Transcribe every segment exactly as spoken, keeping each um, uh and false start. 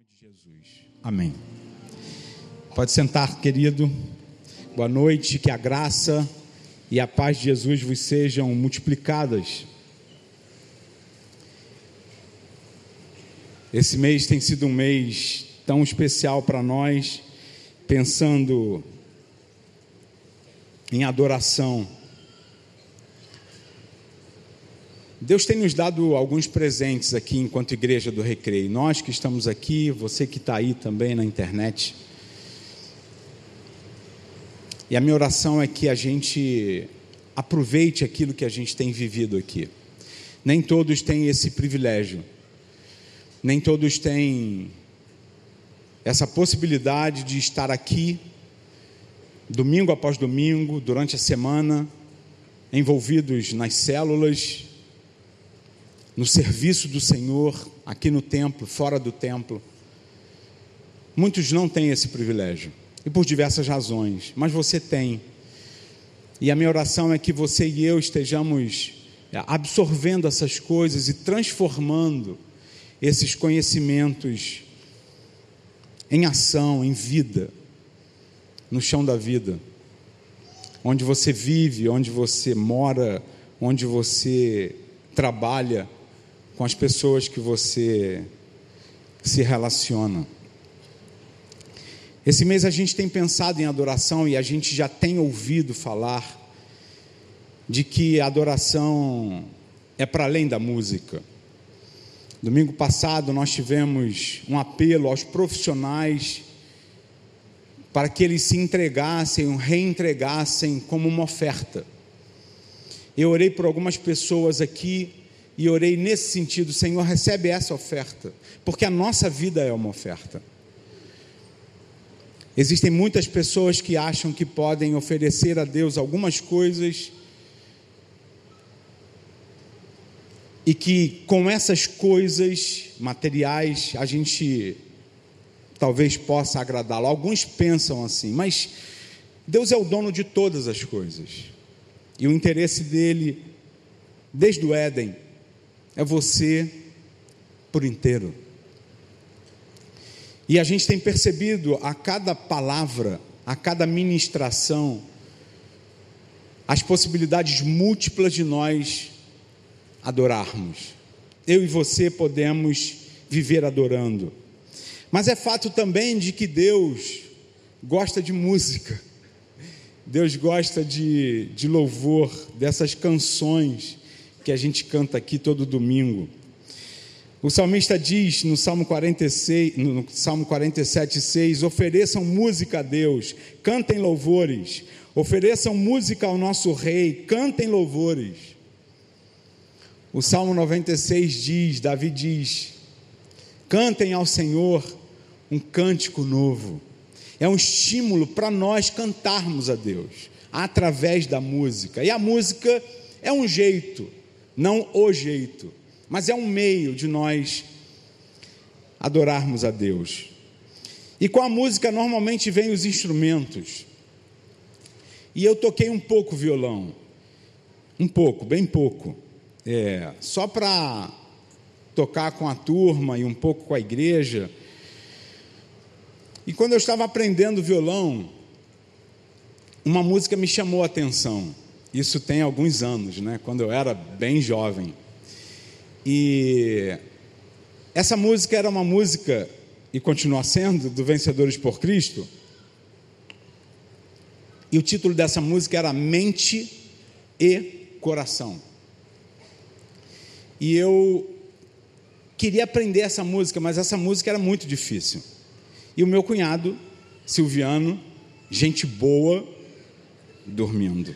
de Jesus. Amém. Pode sentar, querido. Boa noite, que a graça e a paz de Jesus vos sejam multiplicadas. Esse mês tem sido um mês tão especial para nós, pensando em adoração. Deus tem nos dado alguns presentes aqui enquanto Igreja do Recreio. Nós que estamos aqui, você que está aí também na internet. E a minha oração é que a gente aproveite aquilo que a gente tem vivido aqui. Nem todos têm esse privilégio. Nem todos têm essa possibilidade de estar aqui, domingo após domingo, durante a semana, envolvidos nas células, no serviço do Senhor, aqui no templo, fora do templo. Muitos não têm esse privilégio, e por diversas razões, mas você tem. E a minha oração é que você e eu estejamos absorvendo essas coisas e transformando esses conhecimentos em ação, em vida, no chão da vida, onde você vive, onde você mora, onde você trabalha, com as pessoas que você se relaciona. Esse mês a gente tem pensado em adoração e a gente já tem ouvido falar de que a adoração é para além da música. Domingo passado nós tivemos um apelo aos profissionais para que eles se entregassem, reentregassem como uma oferta. Eu orei por algumas pessoas aqui e orei nesse sentido: Senhor, recebe essa oferta, porque a nossa vida é uma oferta. Existem muitas pessoas que acham que podem oferecer a Deus algumas coisas e que com essas coisas materiais a gente talvez possa agradá-lo. Alguns pensam assim, mas Deus é o dono de todas as coisas, e o interesse dele desde o Éden é você por inteiro. E a gente tem percebido a cada palavra, a cada ministração, as possibilidades múltiplas de nós adorarmos. Eu e você podemos viver adorando. Mas é fato também de que Deus gosta de música. Deus gosta de, de louvor, dessas canções que a gente canta aqui todo domingo. O salmista diz no Salmo quarenta e seis, no Salmo quarenta e sete, seis: ofereçam música a Deus, cantem louvores, ofereçam música ao nosso Rei, cantem louvores. O Salmo noventa e seis diz, Davi diz: cantem ao Senhor um cântico novo. É um estímulo para nós cantarmos a Deus através da música. E a música é um jeito, não o jeito, mas é um meio de nós adorarmos a Deus. E com a música normalmente vem os instrumentos. E eu toquei um pouco violão, um pouco, bem pouco, é, só para tocar com a turma e um pouco com a igreja. E quando eu estava aprendendo violão, uma música me chamou a atenção. Isso tem alguns anos, né? Quando eu era bem jovem. E essa música era uma música, e continua sendo, do Vencedores por Cristo. E o título dessa música era Mente e Coração. E eu queria aprender essa música, mas essa música era muito difícil. E o meu cunhado, Silviano, gente boa, dormindo.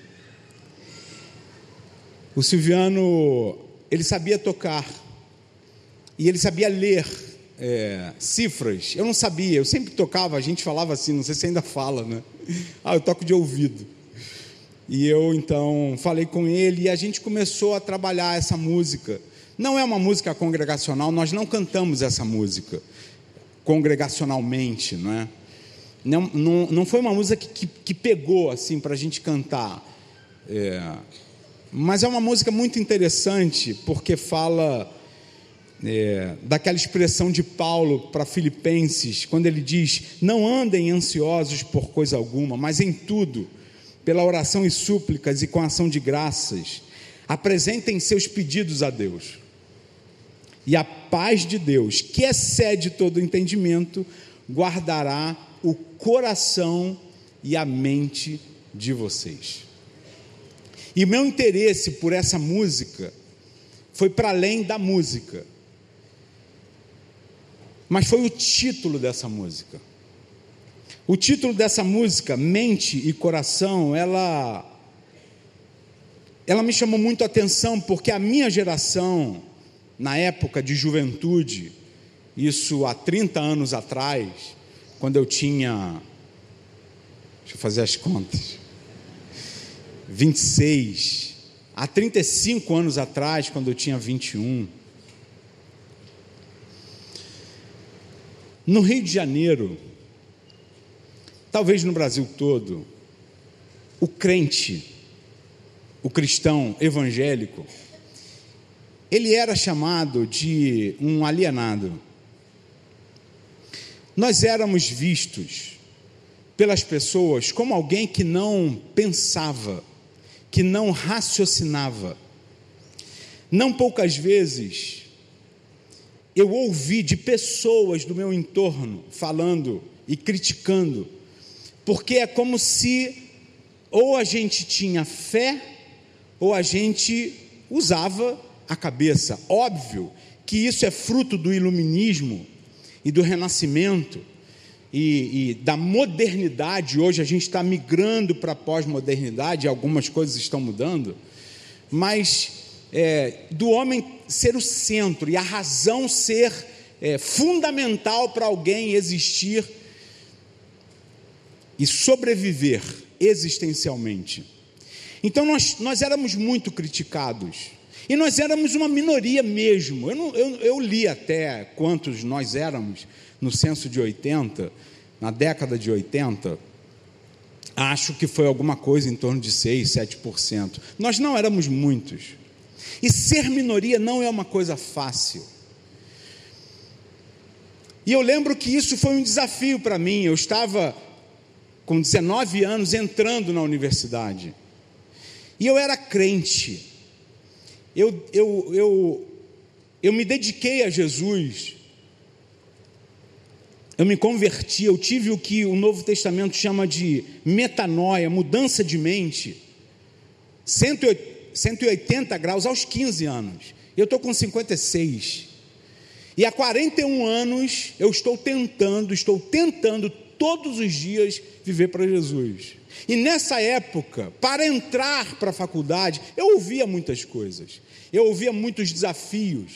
O Silviano, ele sabia tocar, e ele sabia ler é, cifras. Eu não sabia, eu sempre tocava, a gente falava assim, não sei se ainda fala, né? Ah, eu toco de ouvido. E eu então falei com ele, e a gente começou a trabalhar essa música. Não é uma música congregacional, nós não cantamos essa música congregacionalmente, não é? Não, não, não foi uma música que, que, que pegou assim para a gente cantar, é, mas é uma música muito interessante, porque fala é, daquela expressão de Paulo para Filipenses, quando ele diz: não andem ansiosos por coisa alguma, mas em tudo, pela oração e súplicas e com ação de graças, apresentem seus pedidos a Deus. E a paz de Deus, que excede todo entendimento, guardará o coração e a mente de vocês. E meu interesse por essa música foi para além da música, mas foi o título dessa música. O título dessa música, Mente e Coração, ela, ela me chamou muito a atenção, porque a minha geração, na época de juventude, isso há trinta anos atrás, quando eu tinha, deixa eu fazer as contas, vinte e seis, há trinta e cinco anos atrás, quando eu tinha vinte e um, no Rio de Janeiro, talvez no Brasil todo, o crente, o cristão evangélico, ele era chamado de um alienado. Nós éramos vistos pelas pessoas como alguém que não pensava, que não raciocinava. Não poucas vezes eu ouvi de pessoas do meu entorno falando e criticando, porque é como se ou a gente tinha fé ou a gente usava a cabeça. Óbvio que isso é fruto do iluminismo e do renascimento e, e da modernidade. Hoje a gente está migrando para a pós-modernidade, algumas coisas estão mudando, mas é, do homem ser o centro e a razão ser é, fundamental para alguém existir e sobreviver existencialmente. Então nós, nós éramos muito criticados, e nós éramos uma minoria mesmo. Eu, não, eu, eu li até quantos nós éramos no censo de oitenta, na década de oitenta, acho que foi alguma coisa em torno de seis, sete por cento. Nós não éramos muitos, e ser minoria não é uma coisa fácil. E eu lembro que isso foi um desafio para mim. Eu estava com dezenove anos entrando na universidade, e eu era crente. Eu, eu, eu, eu me dediquei a Jesus, eu me converti, eu tive o que o Novo Testamento chama de metanoia, mudança de mente, cento e oitenta graus aos quinze anos. Eu estou com cinquenta e seis, e há quarenta e um anos eu estou tentando, estou tentando todos os dias viver para Jesus. E nessa época, para entrar para a faculdade, eu ouvia muitas coisas, eu ouvia muitos desafios,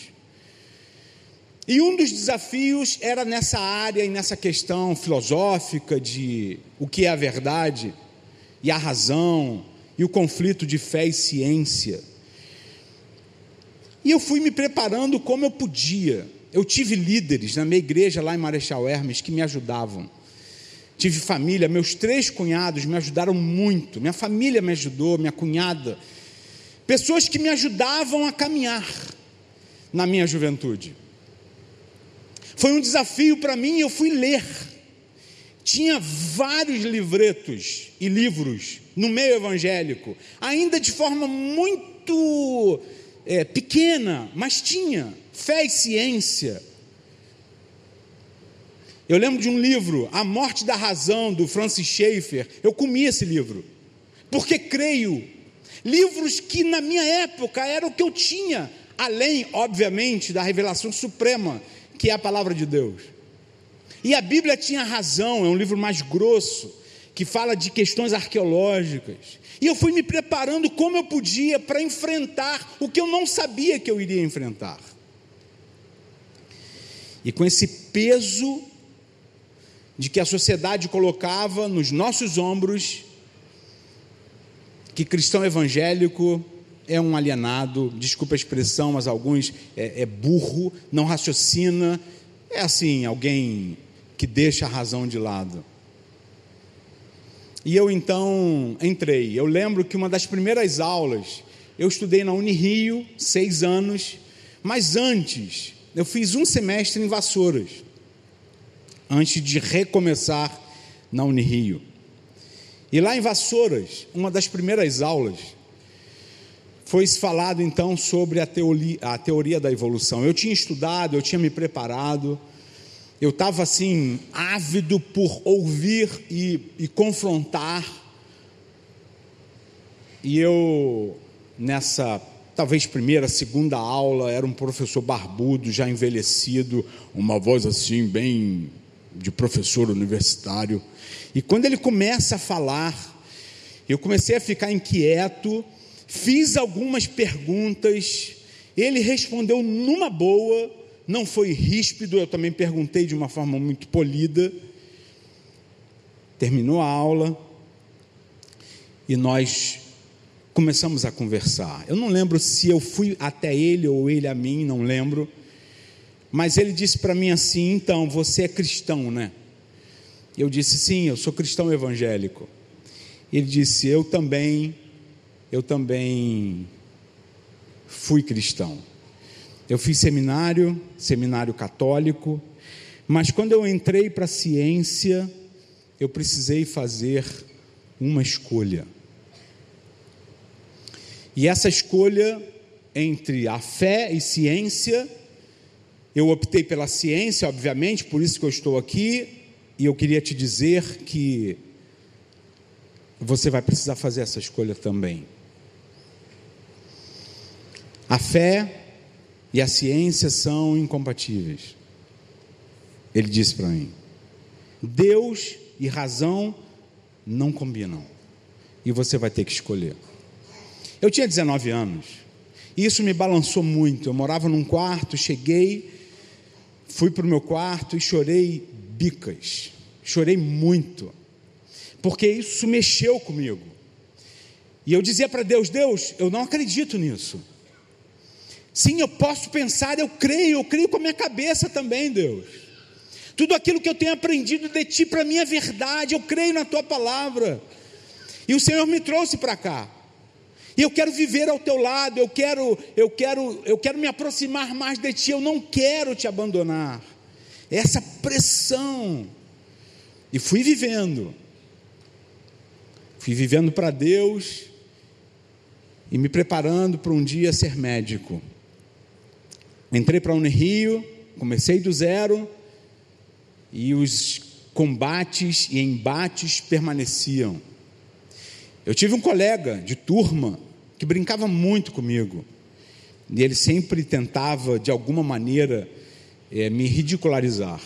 e um dos desafios era nessa área e nessa questão filosófica de o que é a verdade e a razão, e o conflito de fé e ciência. E eu fui me preparando como eu podia. Eu tive líderes na minha igreja lá em Marechal Hermes que me ajudavam. Tive família, meus três cunhados me ajudaram muito, minha família me ajudou, minha cunhada, pessoas que me ajudavam a caminhar na minha juventude. Foi um desafio para mim, eu fui ler. Tinha vários livretos e livros no meio evangélico, ainda de forma muito é, pequena, mas tinha fé e ciência. Eu lembro de um livro, A Morte da Razão, do Francis Schaeffer. Eu comi esse livro, porque creio. Livros que na minha época era o que eu tinha, além, obviamente, da revelação suprema, que é a palavra de Deus. E a Bíblia tinha razão, é um livro mais grosso, que fala de questões arqueológicas. E eu fui me preparando como eu podia para enfrentar o que eu não sabia que eu iria enfrentar. E com esse peso de que a sociedade colocava nos nossos ombros, que cristão evangélico é um alienado, desculpa a expressão, mas alguns é, é burro, não raciocina, é assim, alguém que deixa a razão de lado. E eu então entrei. Eu lembro que uma das primeiras aulas, eu estudei na Unirio, seis anos, mas antes, eu fiz um semestre em Vassouras, antes de recomeçar na Unirio. E lá em Vassouras, uma das primeiras aulas, foi falado então sobre a teoria, a teoria da evolução. Eu tinha estudado, eu tinha me preparado, eu estava assim, ávido por ouvir e, e confrontar. E eu, nessa, talvez primeira, segunda aula, era um professor barbudo, já envelhecido, uma voz assim, bem de professor universitário. E quando ele começa a falar, eu comecei a ficar inquieto, fiz algumas perguntas, ele respondeu numa boa, não foi ríspido, eu também perguntei de uma forma muito polida. Terminou a aula e nós começamos a conversar. Eu não lembro se eu fui até ele ou ele a mim, não lembro, mas ele disse para mim assim: então, você é cristão, né? Eu disse: sim, eu sou cristão evangélico. Ele disse: eu também, eu também fui cristão. Eu fiz seminário, seminário católico, mas quando eu entrei para a ciência, eu precisei fazer uma escolha. E essa escolha entre a fé e ciência, eu optei pela ciência, obviamente, por isso que eu estou aqui, e eu queria te dizer que você vai precisar fazer essa escolha também. A fé e a ciência são incompatíveis. Ele disse para mim: Deus e razão não combinam, e você vai ter que escolher. Eu tinha dezenove anos, e isso me balançou muito. Eu morava num quarto, cheguei, fui para o meu quarto e chorei bicas, chorei muito, porque isso mexeu comigo. E eu dizia para Deus: Deus, eu não acredito nisso. Sim, eu posso pensar, eu creio, eu creio com a minha cabeça também, Deus. Tudo aquilo que eu tenho aprendido de Ti para mim é verdade, eu creio na Tua palavra. E o Senhor me trouxe para cá. E eu quero viver ao Teu lado, eu quero, eu quero, eu quero me aproximar mais de Ti, eu não quero Te abandonar. Essa pressão. E fui vivendo. Fui vivendo para Deus e me preparando para um dia ser médico. Entrei para a Unirio, comecei do zero, e os combates e embates permaneciam. Eu tive um colega de turma que brincava muito comigo, e ele sempre tentava, de alguma maneira, é, me ridicularizar.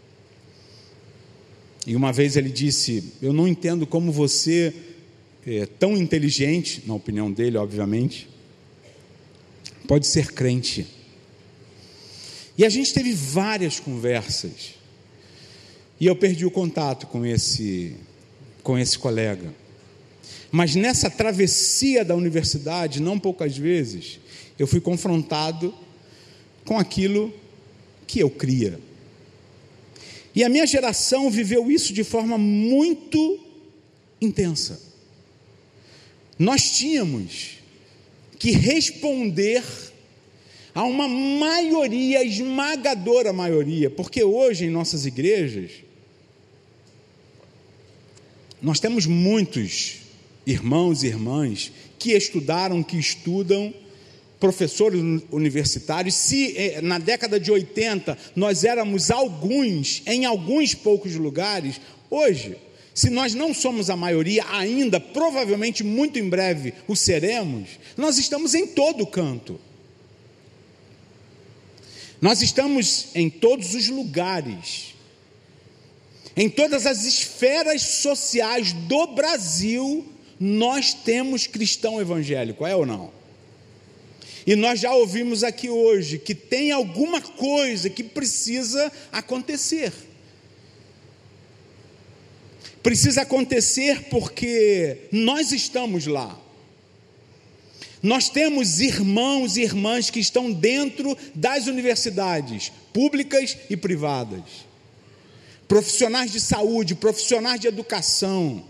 E uma vez ele disse: eu não entendo como você é tão inteligente, na opinião dele, obviamente, pode ser crente. E a gente teve várias conversas, e eu perdi o contato com esse, com esse colega. Mas nessa travessia da universidade, não poucas vezes, eu fui confrontado com aquilo que eu cria. E a minha geração viveu isso de forma muito intensa. Nós tínhamos que responder a uma maioria, esmagadora maioria, porque hoje em nossas igrejas, nós temos muitos irmãos e irmãs que estudaram, que estudam, professores universitários. Se na década de oitenta nós éramos alguns, em alguns poucos lugares, hoje, se nós não somos a maioria ainda, provavelmente muito em breve o seremos, nós estamos em todo canto. Nós estamos em todos os lugares, em todas as esferas sociais do Brasil, nós temos cristão evangélico, é ou não? E nós já ouvimos aqui hoje que tem alguma coisa que precisa acontecer. Precisa acontecer porque nós estamos lá. Nós temos irmãos e irmãs que estão dentro das universidades públicas e privadas, profissionais de saúde, profissionais de educação,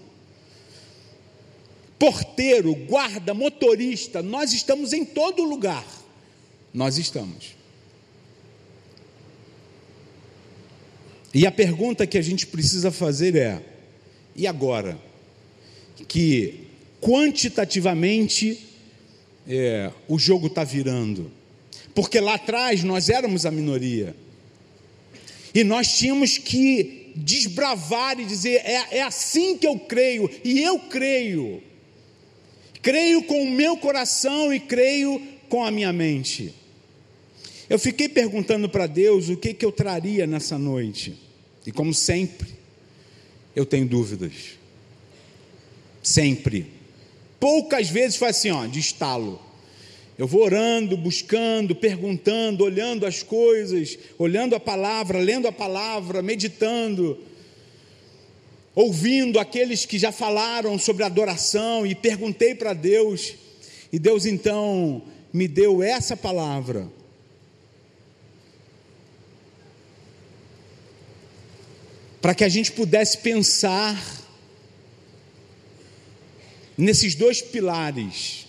porteiro, guarda, motorista. Nós estamos em todo lugar, nós estamos. E a pergunta que a gente precisa fazer é: e agora? Que quantitativamente é, o jogo está virando. Porque lá atrás nós éramos a minoria. E nós tínhamos que desbravar e dizer: é, é assim que eu creio, e eu creio. Creio com o meu coração e creio com a minha mente. Eu fiquei perguntando para Deus o que, que eu traria nessa noite. E como sempre, eu tenho dúvidas. Sempre. Poucas vezes foi assim, ó, de estalo. Eu vou orando, buscando, perguntando, olhando as coisas, olhando a palavra, lendo a palavra, meditando, ouvindo aqueles que já falaram sobre adoração, e perguntei para Deus, e Deus então me deu essa palavra. Para que a gente pudesse pensar nesses dois pilares.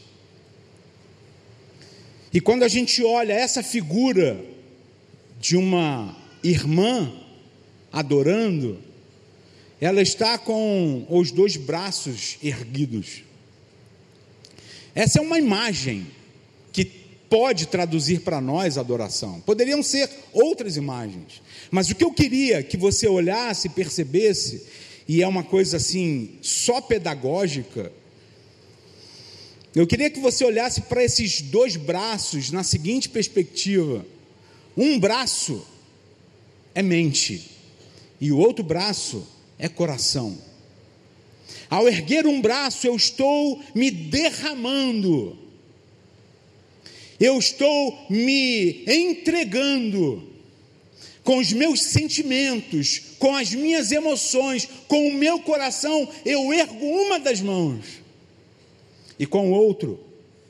E quando a gente olha essa figura de uma irmã adorando, ela está com os dois braços erguidos. Essa é uma imagem que pode traduzir para nós adoração. Poderiam ser outras imagens, mas o que eu queria que você olhasse e percebesse, e é uma coisa assim, só pedagógica, eu queria que você olhasse para esses dois braços na seguinte perspectiva: um braço é mente e o outro braço é coração. Ao erguer um braço, eu estou me derramando, eu estou me entregando com os meus sentimentos, com as minhas emoções, com o meu coração. Eu ergo uma das mãos, e com o outro,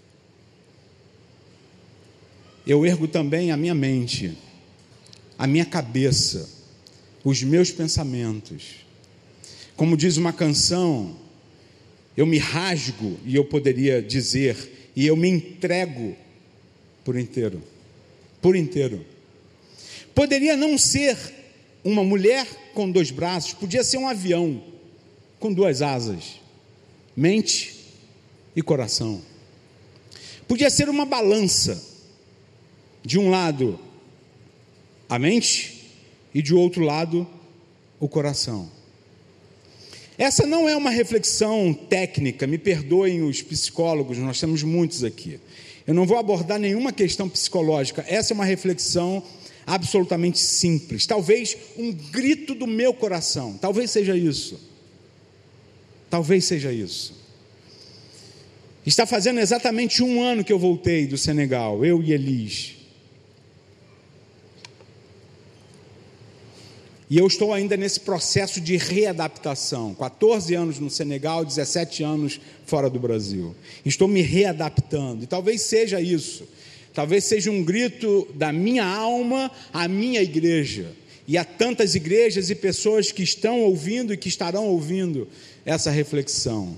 eu ergo também a minha mente, a minha cabeça, os meus pensamentos. Como diz uma canção, eu me rasgo, e eu poderia dizer, e eu me entrego por inteiro, por inteiro. Poderia não ser uma mulher com dois braços, podia ser um avião com duas asas, mente e coração. Podia ser uma balança, de um lado a mente e de outro lado o coração. Essa não é uma reflexão técnica, me perdoem os psicólogos, nós temos muitos aqui. Eu não vou abordar nenhuma questão psicológica, essa é uma reflexão absolutamente simples, talvez um grito do meu coração, talvez seja isso, talvez seja isso. Está fazendo exatamente um ano que eu voltei do Senegal, eu e Elis, e eu estou ainda nesse processo de readaptação, quatorze anos no Senegal, dezessete anos fora do Brasil, estou me readaptando, e talvez seja isso, talvez seja um grito da minha alma à minha igreja, e a tantas igrejas e pessoas que estão ouvindo e que estarão ouvindo essa reflexão.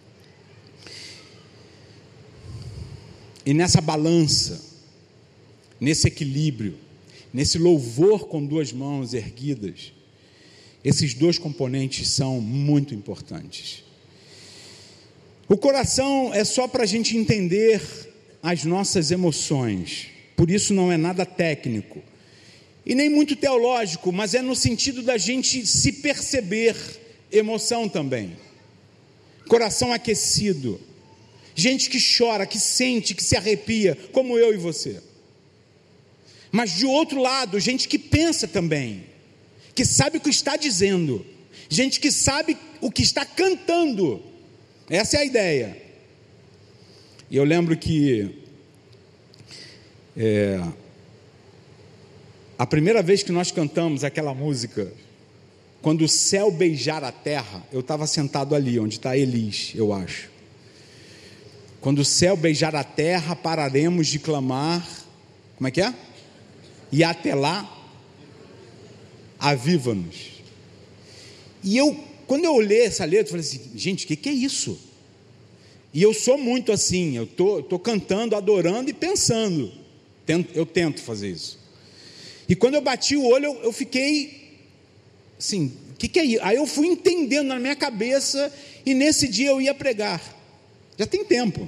E nessa balança, nesse equilíbrio, nesse louvor com duas mãos erguidas, esses dois componentes são muito importantes. O coração é só para a gente entender as nossas emoções, por isso não é nada técnico, e nem muito teológico, mas é no sentido da gente se perceber emoção também. Coração aquecido, gente que chora, que sente, que se arrepia, como eu e você. Mas de outro lado, gente que pensa também, que sabe o que está dizendo, gente que sabe o que está cantando. Essa é a ideia. E eu lembro que é, a primeira vez que nós cantamos aquela música, quando o céu beijar a terra, eu estava sentado ali, onde está Elis, eu acho. Quando o céu beijar a terra, pararemos de clamar. Como é que é? E até lá, aviva-nos. E eu, quando eu olhei essa letra, eu falei assim, gente, o que, que é isso? E eu sou muito assim, eu tô, tô cantando, adorando e pensando. Tento, eu tento fazer isso. E quando eu bati o olho, eu, eu fiquei assim, o que, que é isso? Aí eu fui entendendo na minha cabeça, e nesse dia eu ia pregar, já tem tempo,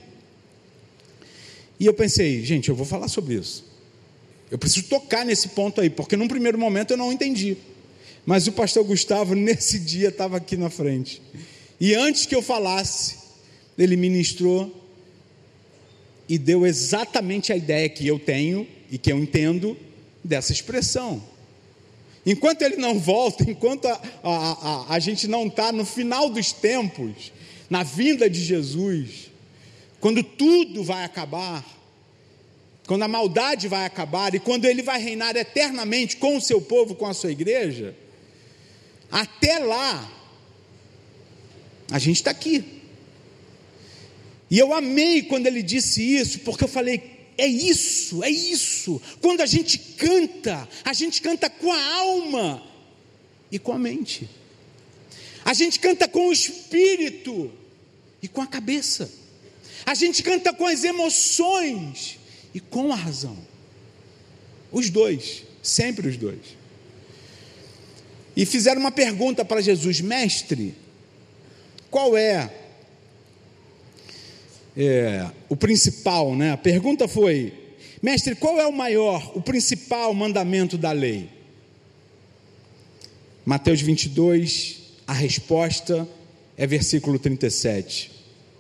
e eu pensei, gente, eu vou falar sobre isso, eu preciso tocar nesse ponto aí, porque num primeiro momento eu não entendi, mas o pastor Gustavo nesse dia estava aqui na frente, e antes que eu falasse, ele ministrou, e deu exatamente a ideia que eu tenho, e que eu entendo, dessa expressão. Enquanto ele não volta, enquanto a, a, a, a gente não está no final dos tempos, na vinda de Jesus, quando tudo vai acabar, quando a maldade vai acabar, e quando ele vai reinar eternamente com o seu povo, com a sua igreja, até lá, a gente está aqui. E eu amei quando ele disse isso, porque eu falei, é isso, é isso, quando a gente canta, a gente canta com a alma e com a mente, a gente canta com o espírito e com a cabeça, a gente canta com as emoções e com a razão, os dois, sempre os dois. E fizeram uma pergunta para Jesus, mestre, qual é É, o principal, né? A pergunta foi, mestre, qual é o maior, o principal mandamento da lei? Mateus vinte e dois, a resposta é versículo trinta e sete.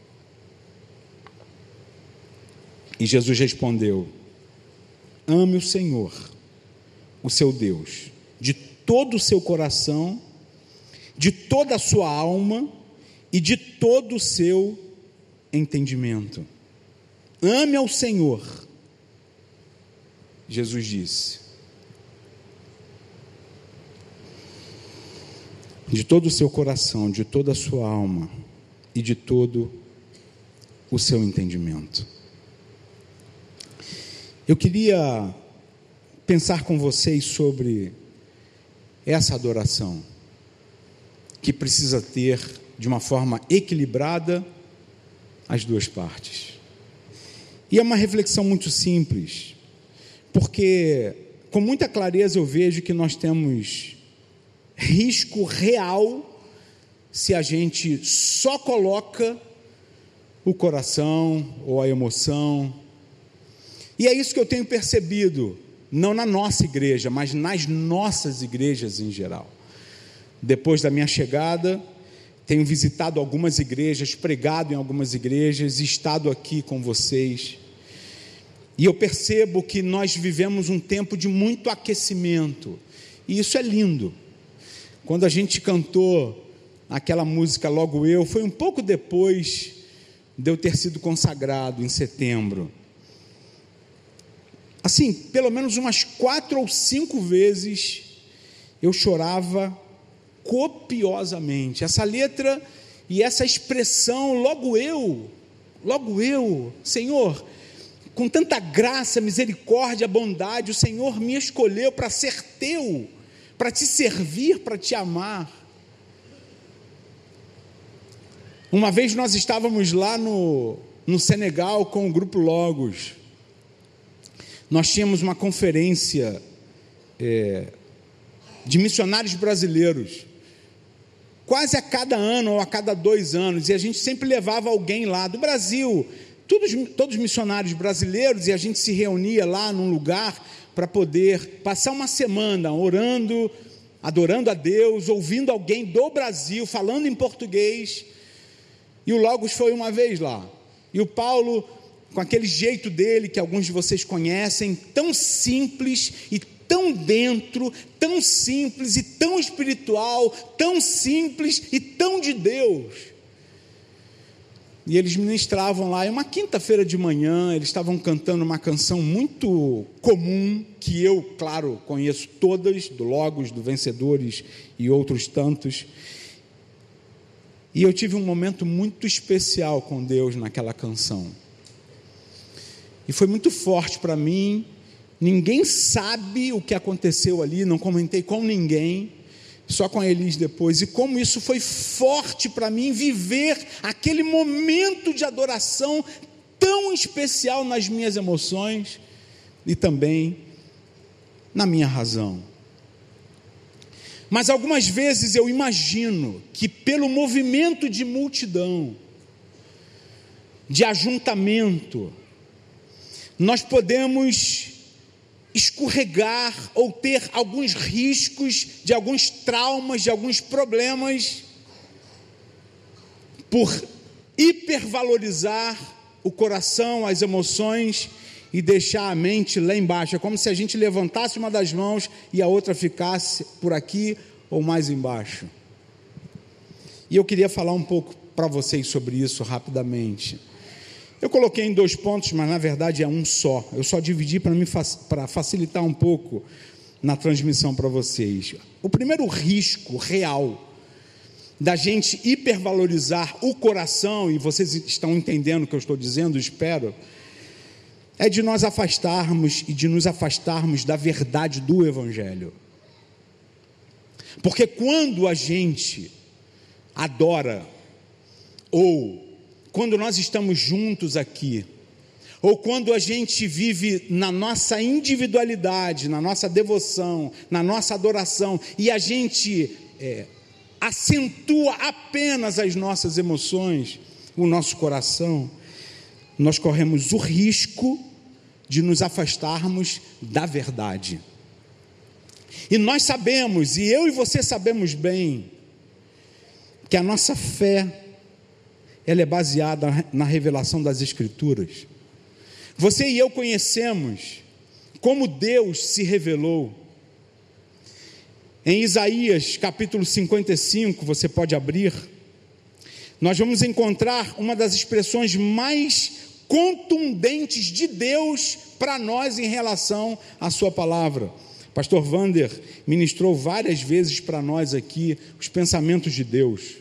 E Jesus respondeu, ame o Senhor, o seu Deus, de todo o seu coração, de toda a sua alma e de todo o seu entendimento. Ame ao Senhor. Jesus disse, de todo o seu coração, de toda a sua alma e de todo o seu entendimento. Eu queria pensar com vocês sobre essa adoração que precisa ter de uma forma equilibrada as duas partes. E é uma reflexão muito simples, porque com muita clareza eu vejo que nós temos risco real se a gente só coloca o coração ou a emoção. E é isso que eu tenho percebido, não na nossa igreja, mas nas nossas igrejas em geral. Depois da minha chegada, tenho visitado algumas igrejas, pregado em algumas igrejas, estado aqui com vocês, e eu percebo que nós vivemos um tempo de muito aquecimento, e isso é lindo. Quando a gente cantou aquela música Logo Eu, foi um pouco depois de eu ter sido consagrado, em setembro. Assim, pelo menos umas quatro ou cinco vezes, eu chorava copiosamente, essa letra e essa expressão, logo eu, logo eu, Senhor, com tanta graça, misericórdia, bondade, o Senhor me escolheu para ser teu, para te servir, para te amar. Uma vez nós estávamos lá no, no Senegal com o Grupo Logos, nós tínhamos uma conferência é, de missionários brasileiros, quase a cada ano ou a cada dois anos, e a gente sempre levava alguém lá do Brasil, todos, todos missionários brasileiros, e a gente se reunia lá num lugar para poder passar uma semana orando, adorando a Deus, ouvindo alguém do Brasil, falando em português, e o Logos foi uma vez lá, e o Paulo, com aquele jeito dele, que alguns de vocês conhecem, tão simples e tão dentro, tão simples e tão espiritual, tão simples e tão de Deus. E eles ministravam lá, e uma quinta-feira de manhã, eles estavam cantando uma canção muito comum, que eu, claro, conheço todas, do Logos, do Vencedores e outros tantos, e eu tive um momento muito especial com Deus naquela canção, e foi muito forte para mim. Ninguém sabe o que aconteceu ali, não comentei com ninguém, só com a Elis depois, e como isso foi forte para mim, viver aquele momento de adoração tão especial nas minhas emoções, e também na minha razão. Mas algumas vezes eu imagino que pelo movimento de multidão, de ajuntamento, nós podemos escorregar ou ter alguns riscos de alguns traumas, de alguns problemas, por hipervalorizar o coração, as emoções e deixar a mente lá embaixo. É como se a gente levantasse uma das mãos e a outra ficasse por aqui ou mais embaixo. E eu queria falar um pouco para vocês sobre isso rapidamente. Eu coloquei em dois pontos, mas na verdade é um só. Eu só dividi para me para facilitar um pouco na transmissão para vocês. O primeiro risco real da gente hipervalorizar o coração, e vocês estão entendendo o que eu estou dizendo, espero, é de nós afastarmos e de nos afastarmos da verdade do Evangelho. Porque quando a gente adora, ou quando nós estamos juntos aqui, ou quando a gente vive na nossa individualidade, na nossa devoção, na nossa adoração, e a gente é, acentua apenas as nossas emoções, o nosso coração, nós corremos o risco de nos afastarmos da verdade. E nós sabemos, e eu e você sabemos bem, que a nossa fé, ela é baseada na revelação das Escrituras. Você e eu conhecemos como Deus se revelou. Em Isaías capítulo cinquenta e cinco, você pode abrir, nós vamos encontrar uma das expressões mais contundentes de Deus para nós em relação à sua palavra. Pastor Wander ministrou várias vezes para nós aqui os pensamentos de Deus.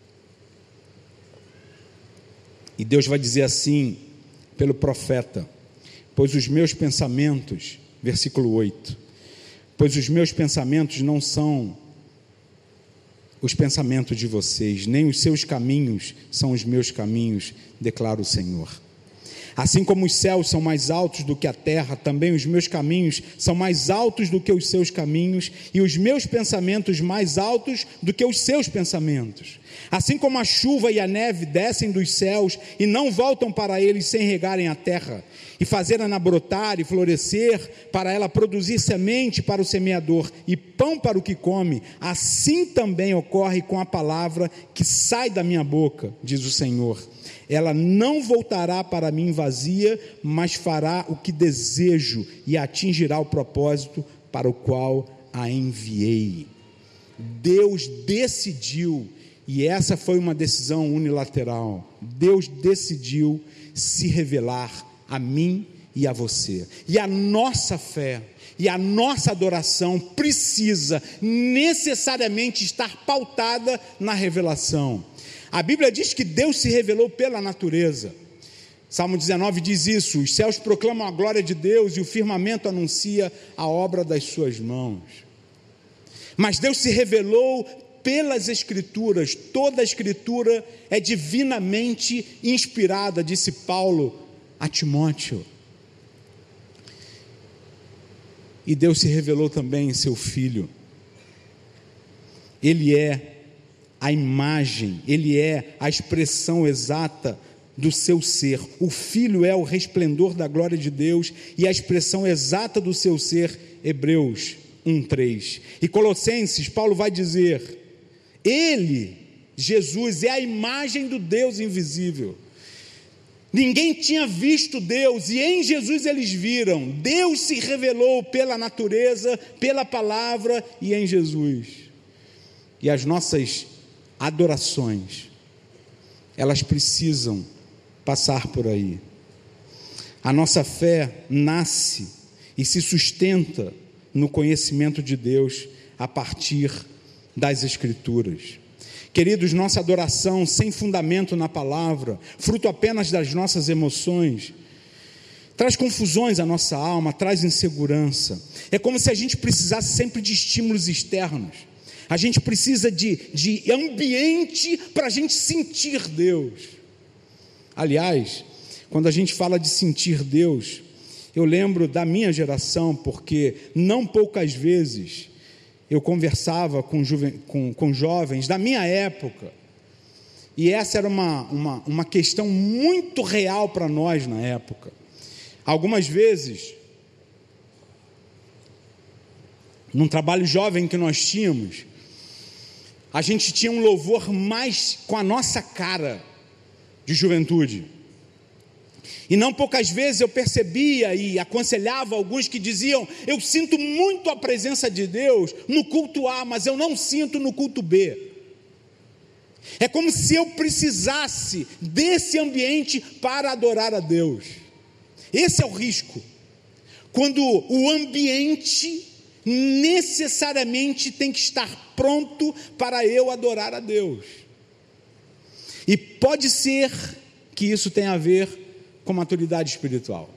E Deus vai dizer assim, pelo profeta: pois os meus pensamentos, versículo oito, pois os meus pensamentos não são os pensamentos de vocês, nem os seus caminhos são os meus caminhos, declara o Senhor. Assim como os céus são mais altos do que a terra, também os meus caminhos são mais altos do que os seus caminhos, e os meus pensamentos mais altos do que os seus pensamentos. Assim como a chuva e a neve descem dos céus e não voltam para eles sem regarem a terra, e fazerem-na brotar e florescer, para ela produzir semente para o semeador e pão para o que come, assim também ocorre com a palavra que sai da minha boca, diz o Senhor. Ela não voltará para mim vazia, mas fará o que desejo e atingirá o propósito para o qual a enviei. Deus decidiu, e essa foi uma decisão unilateral, Deus decidiu se revelar a mim e a você. E a nossa fé e a nossa adoração precisa necessariamente estar pautada na revelação. A Bíblia diz que Deus se revelou pela natureza. Salmo dezenove diz isso: os céus proclamam a glória de Deus e o firmamento anuncia a obra das suas mãos. Mas Deus se revelou pelas Escrituras. Toda a Escritura é divinamente inspirada, disse Paulo a Timóteo. E Deus se revelou também em seu Filho. Ele é a imagem, Ele é a expressão exata do seu ser. O Filho é o resplendor da glória de Deus e a expressão exata do seu ser. Hebreus um, três. E Colossenses, Paulo vai dizer: Ele, Jesus, é a imagem do Deus invisível. Ninguém tinha visto Deus, e em Jesus eles viram. Deus se revelou pela natureza, pela palavra e em Jesus. E as nossas adorações, elas precisam passar por aí. A nossa fé nasce e se sustenta no conhecimento de Deus a partir das Escrituras. Queridos, nossa adoração sem fundamento na palavra, fruto apenas das nossas emoções, traz confusões à nossa alma, traz insegurança. É como se a gente precisasse sempre de estímulos externos. A gente precisa de, de ambiente para a gente sentir Deus. Aliás, quando a gente fala de sentir Deus, eu lembro da minha geração, porque não poucas vezes eu conversava com, juven, com, com jovens da minha época, e essa era uma, uma, uma questão muito real para nós na época. Algumas vezes, num trabalho jovem que nós tínhamos, a gente tinha um louvor mais com a nossa cara de juventude. E não poucas vezes eu percebia e aconselhava alguns que diziam: eu sinto muito a presença de Deus no culto A, mas eu não sinto no culto B. É como se eu precisasse desse ambiente para adorar a Deus. Esse é o risco. Quando o ambiente necessariamente tem que estar pronto para eu adorar a Deus. E pode ser que isso tenha a ver com maturidade espiritual.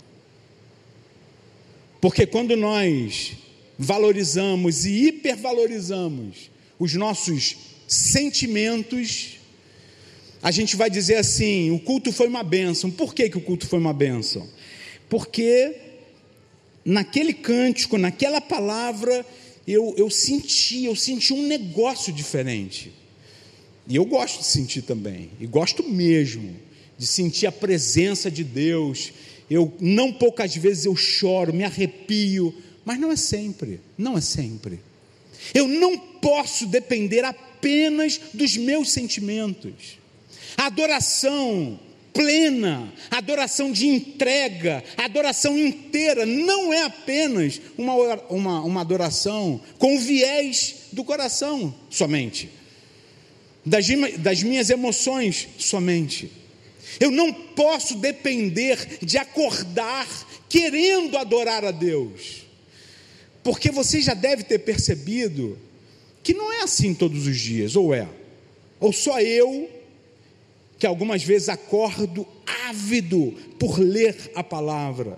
Porque quando nós valorizamos e hipervalorizamos os nossos sentimentos, a gente vai dizer assim: o culto foi uma bênção. Por que que o culto foi uma bênção? Porque naquele cântico, naquela palavra, eu, eu senti, eu senti um negócio diferente. E eu gosto de sentir também, e gosto mesmo de sentir a presença de Deus. Eu, não poucas vezes eu choro, me arrepio, mas não é sempre, não é sempre. Eu não posso depender apenas dos meus sentimentos. A adoração plena, a adoração de entrega, a adoração inteira, não é apenas uma, uma, uma adoração com o viés do coração somente, das, das minhas emoções somente. Eu não posso depender de acordar querendo adorar a Deus, porque você já deve ter percebido que não é assim todos os dias, ou é? Ou só eu, que algumas vezes acordo ávido por ler a palavra,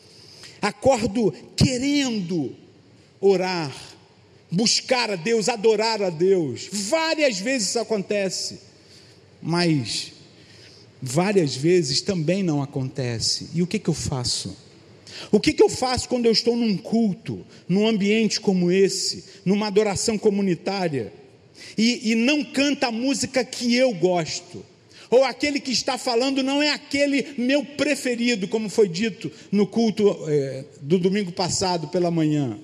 acordo querendo orar, buscar a Deus, adorar a Deus. Várias vezes isso acontece, mas várias vezes também não acontece. E o que que eu faço? O que que eu faço quando eu estou num culto, num ambiente como esse, numa adoração comunitária, e, e não canta a música que eu gosto, ou aquele que está falando não é aquele meu preferido, como foi dito no culto é, do domingo passado pela manhã?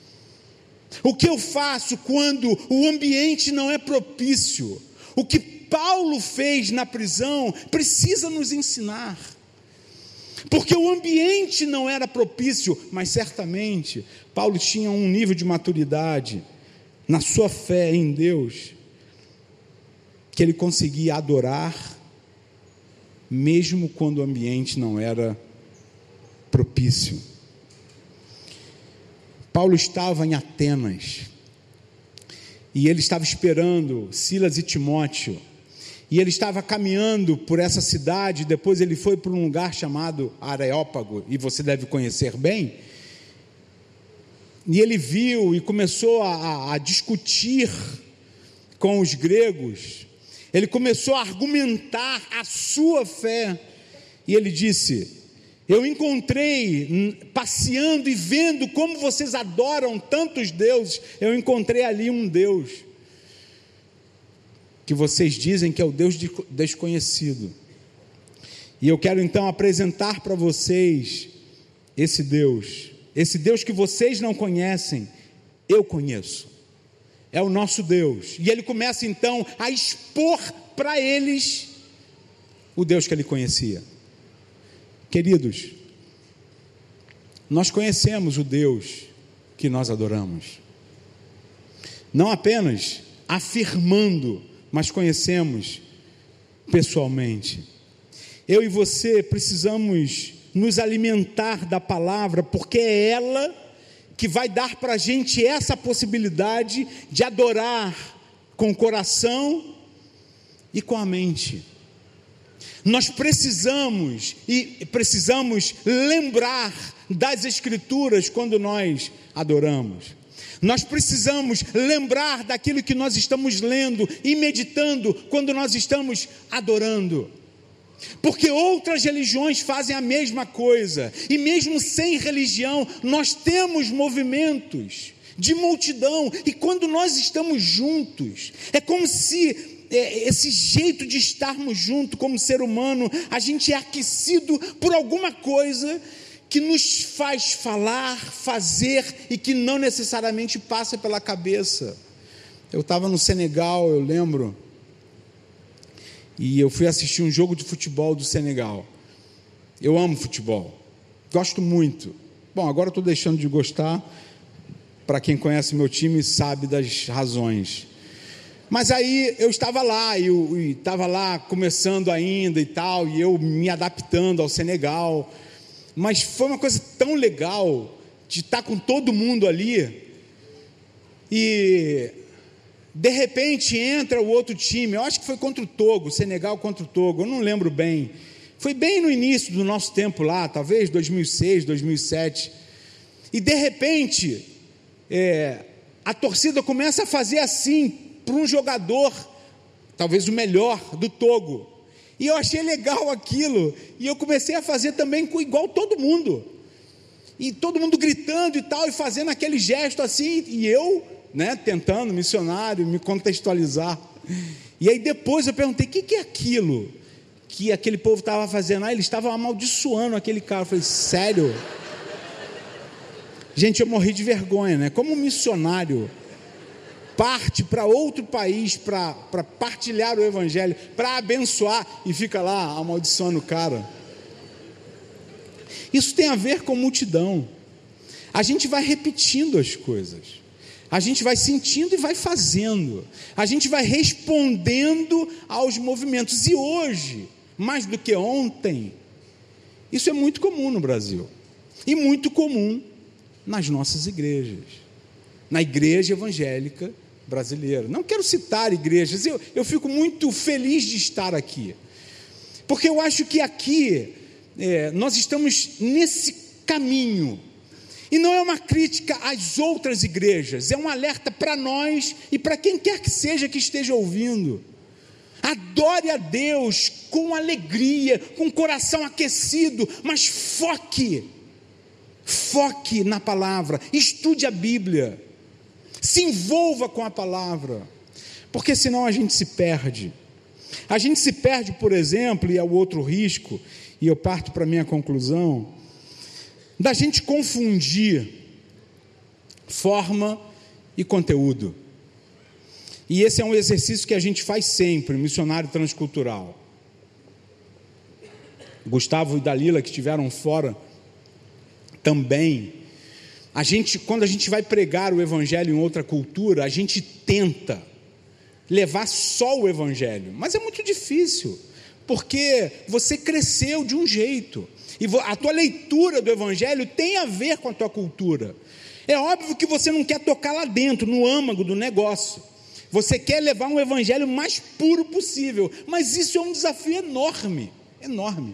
O que eu faço quando o ambiente não é propício? O que Paulo fez na prisão precisa nos ensinar, porque o ambiente não era propício, mas certamente Paulo tinha um nível de maturidade na sua fé em Deus, que ele conseguia adorar mesmo quando o ambiente não era propício. Paulo estava em Atenas e ele estava esperando Silas e Timóteo, e ele estava caminhando por essa cidade. Depois ele foi para um lugar chamado Areópago, e você deve conhecer bem, e ele viu e começou a, a discutir com os gregos. Ele começou a argumentar a sua fé, e ele disse: eu encontrei, passeando e vendo como vocês adoram tantos deuses, eu encontrei ali um Deus, que vocês dizem que é o Deus desconhecido, e eu quero então apresentar para vocês esse Deus, esse Deus que vocês não conhecem, eu conheço. É o nosso Deus. E ele começa então a expor para eles o Deus que ele conhecia. Queridos, nós conhecemos o Deus que nós adoramos, não apenas afirmando, mas conhecemos pessoalmente. Eu e você precisamos nos alimentar da palavra, porque é ela que vai dar para a gente essa possibilidade de adorar com o coração e com a mente. Nós precisamos, e precisamos lembrar das Escrituras quando nós adoramos. Nós precisamos lembrar daquilo que nós estamos lendo e meditando quando nós estamos adorando. Porque outras religiões fazem a mesma coisa, e mesmo sem religião, nós temos movimentos de multidão, e quando nós estamos juntos, é como se é, esse jeito de estarmos juntos como ser humano, a gente é aquecido por alguma coisa que nos faz falar, fazer, e que não necessariamente passa pela cabeça. Eu estava no Senegal, eu lembro, e eu fui assistir um jogo de futebol do Senegal. Eu amo futebol, gosto muito. Bom, agora estou deixando de gostar, para quem conhece meu time sabe das razões. Mas aí eu estava lá, e estava lá começando ainda e tal, e eu me adaptando ao Senegal, mas foi uma coisa tão legal, de estar com todo mundo ali, e de repente entra o outro time, eu acho que foi contra o Togo, Senegal contra o Togo, eu não lembro bem, foi bem no início do nosso tempo lá, talvez dois mil e seis, dois mil e sete, e de repente, é, a torcida começa a fazer assim, para um jogador, talvez o melhor do Togo, e eu achei legal aquilo, e eu comecei a fazer também com igual todo mundo, e todo mundo gritando e tal, e fazendo aquele gesto assim, e eu, né, tentando, missionário, me contextualizar, e aí depois eu perguntei, o que, que é aquilo, que aquele povo estava fazendo? Ah, eles estavam amaldiçoando aquele cara. Eu falei, sério? Gente, eu morri de vergonha, né, como um missionário, parte para outro país, para partilhar o evangelho, para abençoar, e fica lá amaldiçoando o cara. Isso tem a ver com multidão. A gente vai repetindo as coisas, a gente vai sentindo e vai fazendo, a gente vai respondendo aos movimentos, e hoje, mais do que ontem, isso é muito comum no Brasil, e muito comum nas nossas igrejas, na igreja evangélica brasileira. Não quero citar igrejas, eu, eu fico muito feliz de estar aqui, porque eu acho que aqui é, nós estamos nesse caminho, e não é uma crítica às outras igrejas, é um alerta para nós e para quem quer que seja que esteja ouvindo. Adore a Deus com alegria, com o coração aquecido, mas foque, foque na palavra, estude a Bíblia, se envolva com a palavra, porque senão a gente se perde. A gente se perde, por exemplo, e é o outro risco, e eu parto para a minha conclusão, da gente confundir forma e conteúdo. E esse é um exercício que a gente faz sempre, missionário transcultural. Gustavo e Dalila, que estiveram fora, também. A gente, quando a gente vai pregar o evangelho em outra cultura, a gente tenta levar só o evangelho, mas é muito difícil, porque você cresceu de um jeito, e a tua leitura do evangelho tem a ver com a tua cultura. É óbvio que você não quer tocar lá dentro, no âmago do negócio, você quer levar um evangelho mais puro possível, mas isso é um desafio enorme, enorme,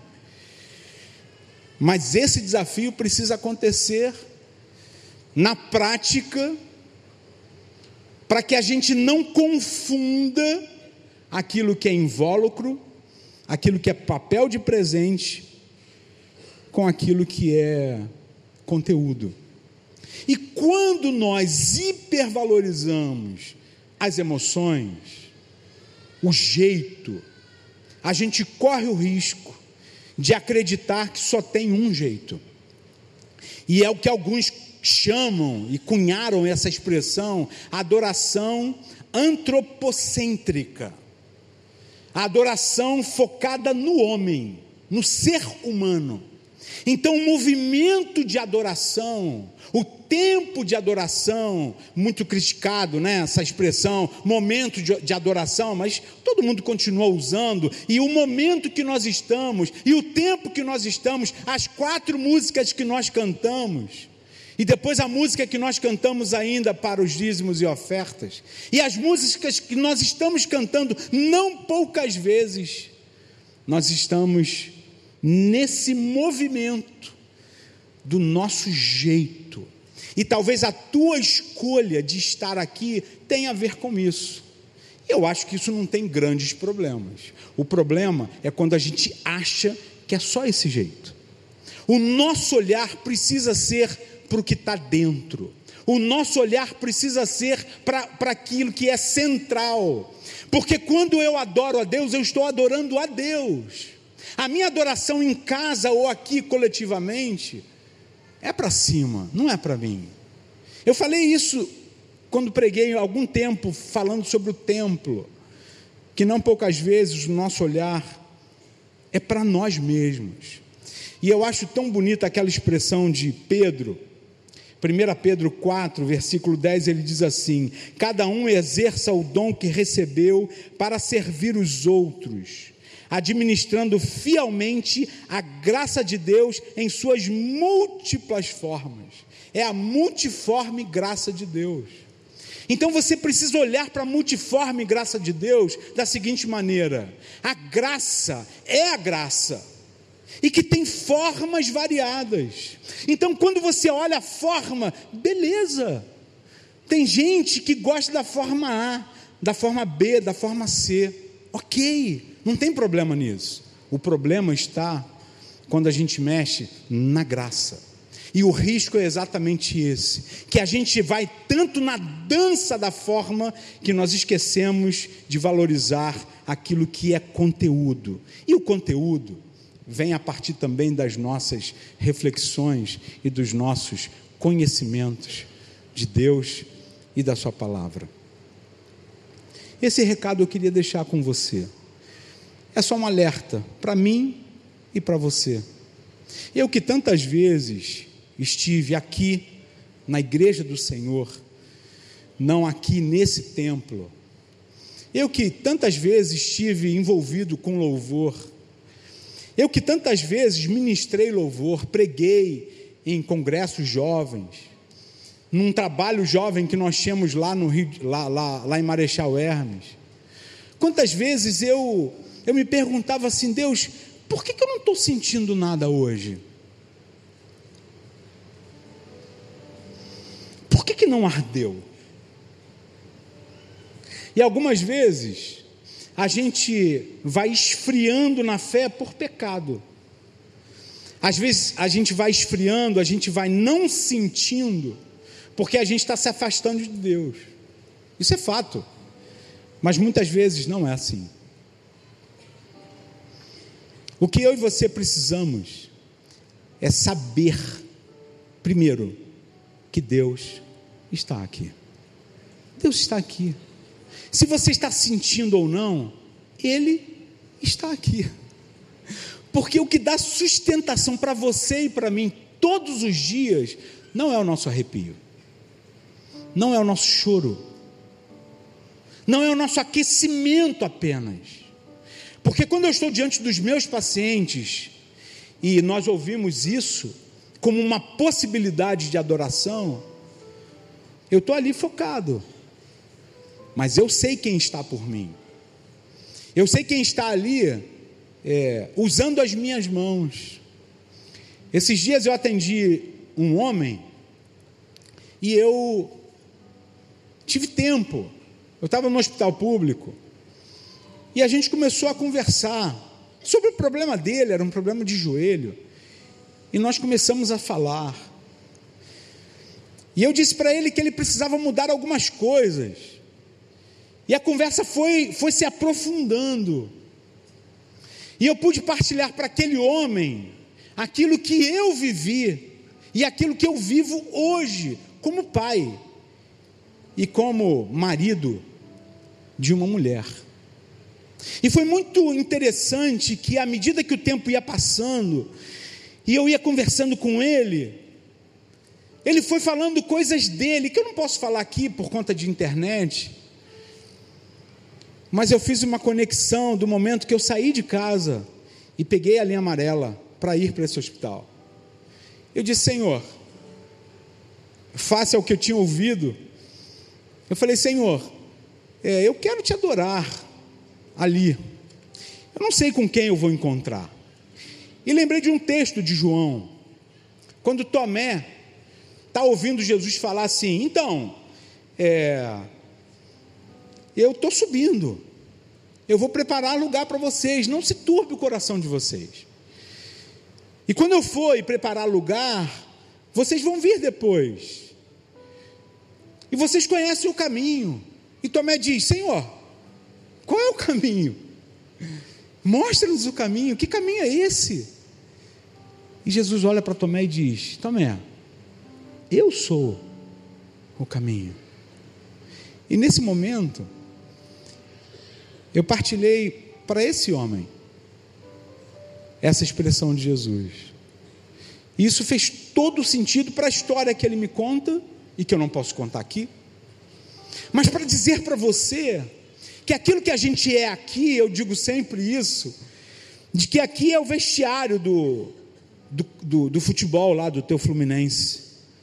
mas esse desafio precisa acontecer na prática, para que a gente não confunda aquilo que é invólucro, aquilo que é papel de presente, com aquilo que é conteúdo. E quando nós hipervalorizamos as emoções, o jeito, a gente corre o risco de acreditar que só tem um jeito, e é o que alguns chamam e cunharam essa expressão, adoração antropocêntrica, a adoração focada no homem, no ser humano. Então o movimento de adoração, o tempo de adoração, muito criticado, né, essa expressão, momento de, de adoração, mas todo mundo continua usando, e o momento que nós estamos, e o tempo que nós estamos, as quatro músicas que nós cantamos, e depois a música que nós cantamos ainda para os dízimos e ofertas, e as músicas que nós estamos cantando, não poucas vezes, nós estamos nesse movimento do nosso jeito, e talvez a tua escolha de estar aqui tenha a ver com isso. Eu acho que isso não tem grandes problemas. O problema é quando a gente acha que é só esse jeito. O nosso olhar precisa ser para o que está dentro, O nosso olhar precisa ser para aquilo que é central, porque quando eu adoro a Deus, eu estou adorando a Deus. A minha adoração em casa ou aqui coletivamente é para cima, não é para mim. Eu falei isso quando preguei há algum tempo falando sobre o templo, que não poucas vezes o nosso olhar é para nós mesmos. E eu acho tão bonita aquela expressão de Pedro, primeira Pedro quatro, versículo dez, ele diz assim: cada um exerça o dom que recebeu para servir os outros, administrando fielmente a graça de Deus em suas múltiplas formas. É a multiforme graça de Deus. Então você precisa olhar para a multiforme graça de Deus da seguinte maneira: a graça é a graça, e que tem formas variadas. Então quando você olha a forma, beleza, tem gente que gosta da forma A, da forma B, da forma C, ok, não tem problema nisso. O problema está quando a gente mexe na graça. E o risco é exatamente esse, que a gente vai tanto na dança da forma que nós esquecemos de valorizar aquilo que é conteúdo. E o conteúdo vem a partir também das nossas reflexões e dos nossos conhecimentos de Deus e da sua palavra. Esse recado eu queria deixar com você. É só um alerta para mim e para você. Eu que tantas vezes estive aqui na igreja do Senhor, não aqui nesse templo. Eu que tantas vezes estive envolvido com louvor. Eu que tantas vezes ministrei louvor, preguei em congressos jovens, num trabalho jovem que nós tínhamos lá, no Rio, lá, lá, lá em Marechal Hermes. Quantas vezes eu, eu me perguntava assim: Deus, por que, que eu não estou sentindo nada hoje? Por que, que não ardeu? E algumas vezes a gente vai esfriando na fé por pecado. Às vezes a gente vai esfriando, a gente vai não sentindo, porque a gente está se afastando de Deus. Isso é fato, mas muitas vezes não é assim. O que eu e você precisamos é saber, primeiro, que Deus está aqui. Deus está aqui. Se você está sentindo ou não, Ele está aqui. Porque o que dá sustentação para você e para mim todos os dias não é o nosso arrepio, não é o nosso choro, não é o nosso aquecimento apenas. Porque quando eu estou diante dos meus pacientes e nós ouvimos isso como uma possibilidade de adoração, eu estou ali focado, mas eu sei quem está por mim, eu sei quem está ali é, usando as minhas mãos. Esses dias eu atendi um homem e eu tive tempo, eu estava no hospital público e a gente começou a conversar sobre o problema dele. Era um problema de joelho, e nós começamos a falar, e eu disse para ele que ele precisava mudar algumas coisas, e a conversa foi, foi se aprofundando, e eu pude partilhar para aquele homem aquilo que eu vivi, e aquilo que eu vivo hoje, como pai, e como marido de uma mulher. E foi muito interessante que à medida que o tempo ia passando, e eu ia conversando com ele, ele foi falando coisas dele, que eu não posso falar aqui por conta de internet, mas eu fiz uma conexão do momento que eu saí de casa, e peguei a linha amarela, para ir para esse hospital. Eu disse: Senhor, face ao que eu tinha ouvido, eu falei: Senhor, é, eu quero te adorar ali, eu não sei com quem eu vou encontrar. E lembrei de um texto de João, quando Tomé está ouvindo Jesus falar assim: então, é, eu estou subindo, eu vou preparar lugar para vocês, não se turbe o coração de vocês, e quando eu for preparar lugar, vocês vão vir depois. e vocês conhecem o caminho. E Tomé diz: Senhor, qual é o caminho? Mostra-nos o caminho. Que caminho é esse? E Jesus olha para Tomé e diz: Tomé, eu sou o caminho. E nesse momento, eu partilhei para esse homem essa expressão de Jesus. E isso fez todo sentido para a história que ele me conta, e que eu não posso contar aqui, mas para dizer para você que aquilo que a gente é aqui, eu digo sempre isso, de que aqui é o vestiário do, do, do, do futebol lá do teu Fluminense.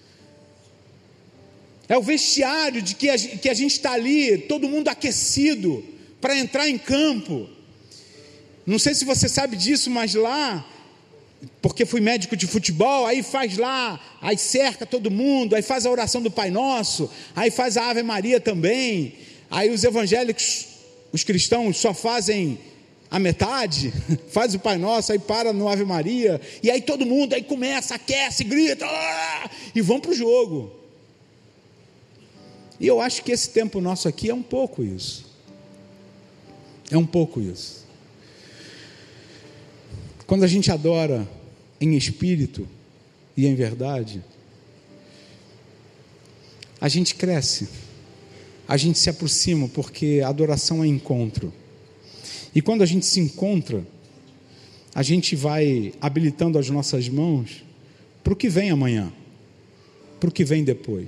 É o vestiário de que a, que a gente está ali, todo mundo aquecido para entrar em campo. Não sei se você sabe disso, mas lá, porque fui médico de futebol, aí faz lá, aí cerca todo mundo, aí faz a oração do Pai Nosso, aí faz a Ave Maria também, aí os evangélicos, os cristãos só fazem a metade, faz o Pai Nosso, aí para no Ave Maria, e aí todo mundo, aí começa, aquece, grita, e vão para o jogo. E eu acho que esse tempo nosso aqui é um pouco isso, é um pouco isso. Quando a gente adora em espírito e em verdade, a gente cresce, a gente se aproxima, porque a adoração é encontro. E quando a gente se encontra, a gente vai habilitando as nossas mãos para o que vem amanhã, para o que vem depois.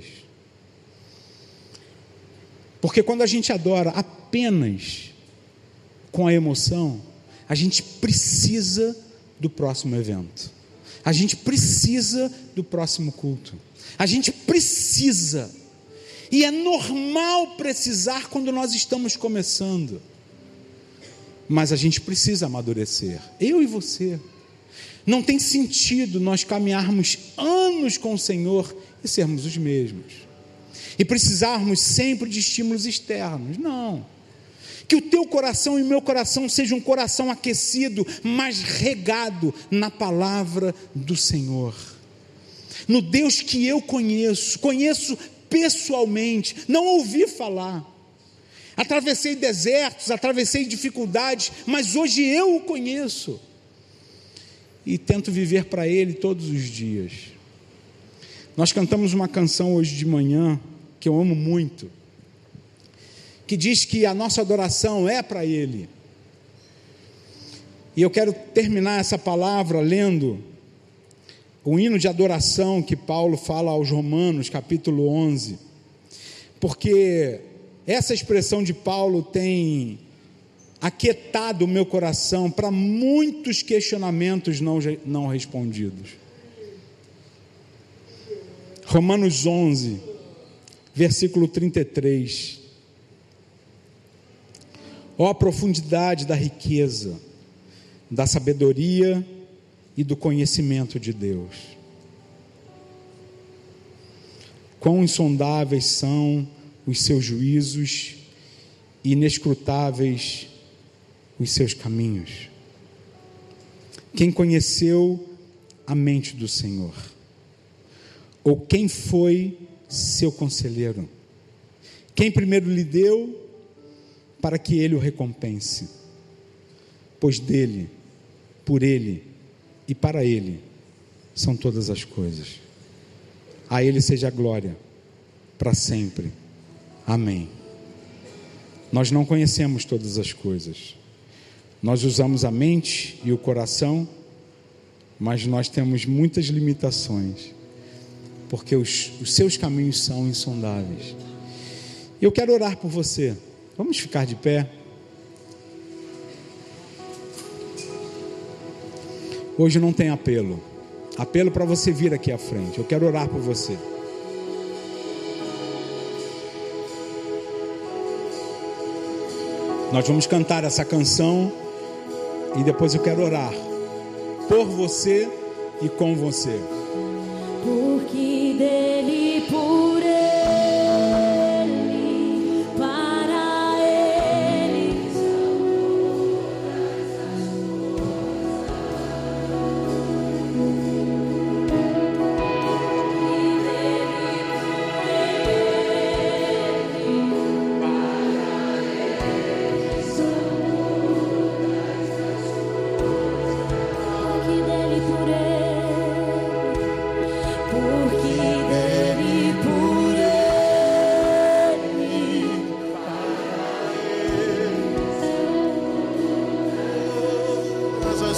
Porque quando a gente adora apenas com a emoção, a gente precisa do próximo evento, a gente precisa do próximo culto, a gente precisa, e é normal precisar quando nós estamos começando, mas a gente precisa amadurecer, eu e você. Não tem sentido nós caminharmos anos com o Senhor e sermos os mesmos, e precisarmos sempre de estímulos externos. Não. Que o teu coração e o meu coração seja um coração aquecido, mas regado na palavra do Senhor, no Deus que eu conheço, conheço pessoalmente, não ouvi falar. Atravessei desertos, atravessei dificuldades, mas hoje eu o conheço e tento viver para Ele todos os dias. Nós cantamos uma canção hoje de manhã que eu amo muito, que diz que a nossa adoração é para Ele. E eu quero terminar essa palavra lendo o hino de adoração que Paulo fala aos Romanos, capítulo onze, porque essa expressão de Paulo tem aquietado o meu coração para muitos questionamentos não, não respondidos. Romanos onze, versículo trinta e três. Ó a profundidade da riqueza, da sabedoria e do conhecimento de Deus. Quão insondáveis são os seus juízos, e inescrutáveis os seus caminhos. Quem conheceu a mente do Senhor? Ou quem foi seu conselheiro? Quem primeiro lhe deu para que Ele o recompense? Pois dele, por Ele e para Ele são todas as coisas. A Ele seja a glória para sempre. Amém. Nós não conhecemos todas as coisas. Nós usamos a mente e o coração, mas nós temos muitas limitações, porque os, os seus caminhos são insondáveis. Eu quero orar por você. Vamos ficar de pé. Hoje não tem apelo. Apelo para você vir aqui à frente. Eu quero orar por você. Nós vamos cantar essa canção e depois eu quero orar por você e com você. Porque dele, por ele, para ele são todas as coisas.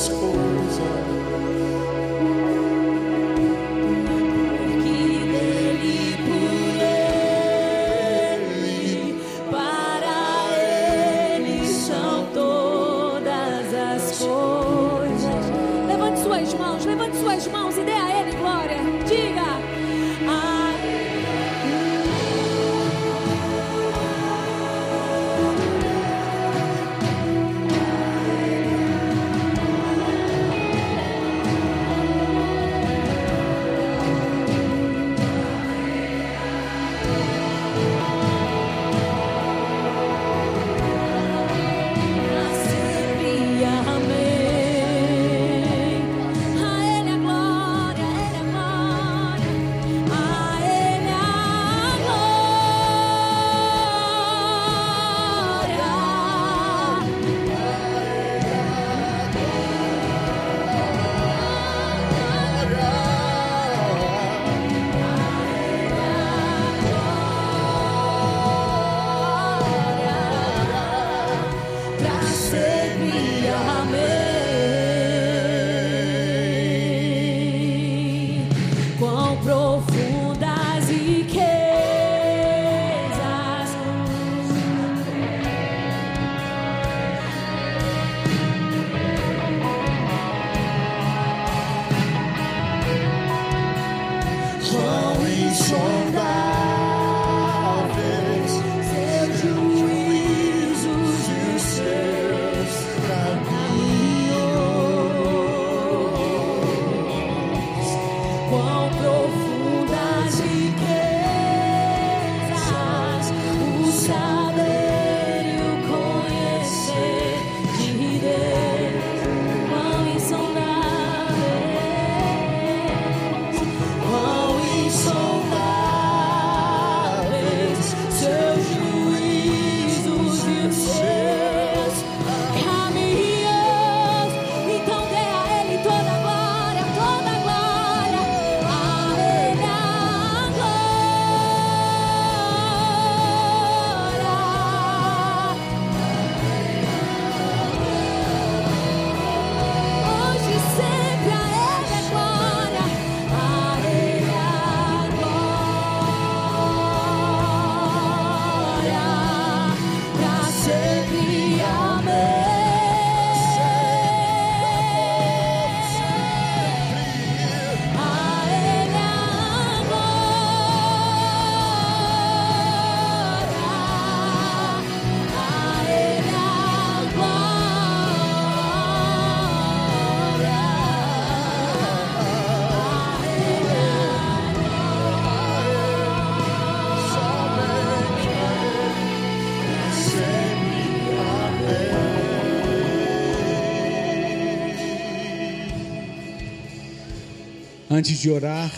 Antes de orar,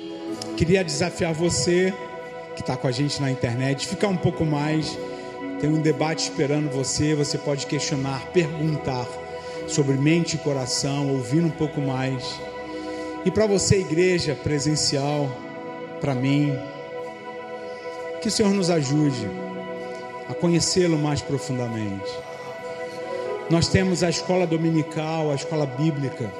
queria desafiar você que está com a gente na internet, ficar um pouco mais. Tem um debate esperando você. Você pode questionar, perguntar sobre mente e coração, ouvir um pouco mais. E para você, igreja presencial, para mim, que o Senhor nos ajude a conhecê-lo mais profundamente. Nós temos a escola dominical, a escola bíblica.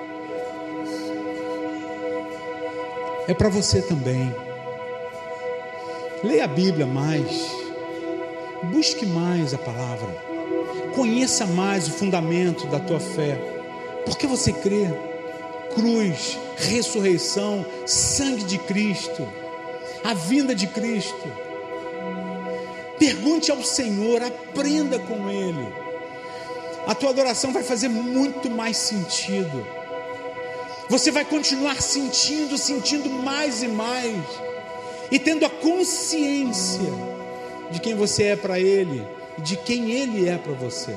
É para você também. Leia a Bíblia mais. Busque mais a palavra. Conheça mais o fundamento da tua fé. Por que você crê? Cruz, ressurreição, sangue de Cristo, a vinda de Cristo. Pergunte ao Senhor, aprenda com Ele. A tua adoração vai fazer muito mais sentido. Você vai continuar sentindo, sentindo mais e mais, e tendo a consciência de quem você é para Ele, e de quem Ele é para você.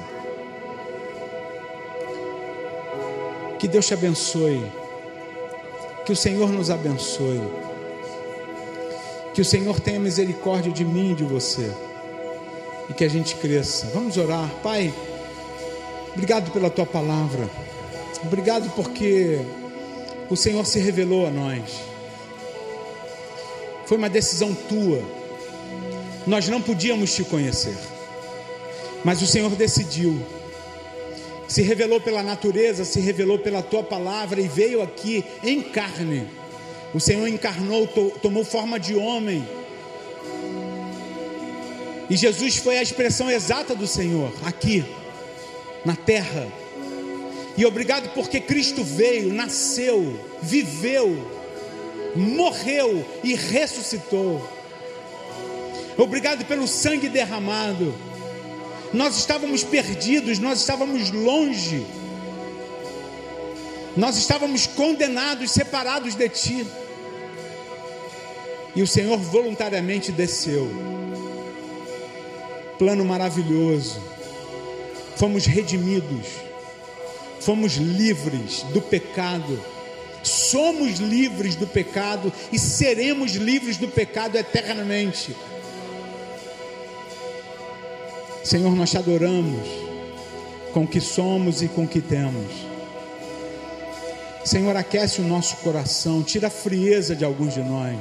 Que Deus te abençoe, que o Senhor nos abençoe, que o Senhor tenha misericórdia de mim e de você, e que a gente cresça. Vamos orar. Pai, obrigado pela Tua palavra, obrigado porque o Senhor se revelou a nós. Foi uma decisão Tua. Nós não podíamos Te conhecer, mas o Senhor decidiu se revelou pela natureza, se revelou pela tua palavra e veio aqui em carne. O Senhor encarnou, to, tomou forma de homem. E Jesus foi a expressão exata do Senhor aqui na terra. E obrigado porque Cristo veio, nasceu, viveu, morreu e ressuscitou. Obrigado pelo sangue derramado. Nós estávamos perdidos, nós estávamos longe, nós estávamos condenados, separados de Ti. E o Senhor voluntariamente desceu. Plano maravilhoso. Fomos redimidos, fomos livres do pecado, somos livres do pecado e seremos livres do pecado eternamente. Senhor, nós te adoramos com o que somos e com o que temos. Senhor, aquece o nosso coração, tira a frieza de alguns de nós.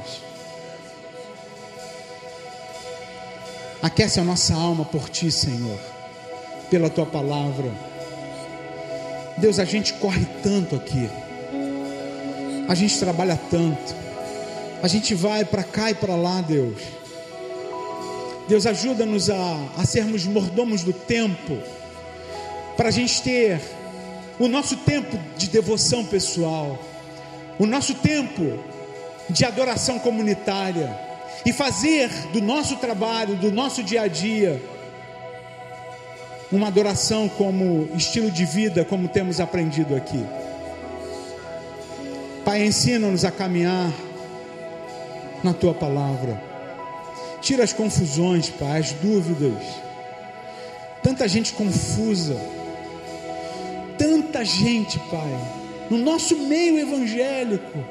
Aquece a nossa alma por Ti, Senhor, pela Tua palavra. Deus, a gente corre tanto aqui, a gente trabalha tanto, a gente vai para cá e para lá, Deus. Deus, ajuda-nos a, a sermos mordomos do tempo, para a gente ter o nosso tempo de devoção pessoal, o nosso tempo de adoração comunitária, e fazer do nosso trabalho, do nosso dia a dia, uma adoração como estilo de vida, como temos aprendido aqui. Pai, ensina-nos a caminhar na Tua palavra. Tira as confusões, Pai, as dúvidas. Tanta gente confusa, tanta gente, Pai, no nosso meio evangélico,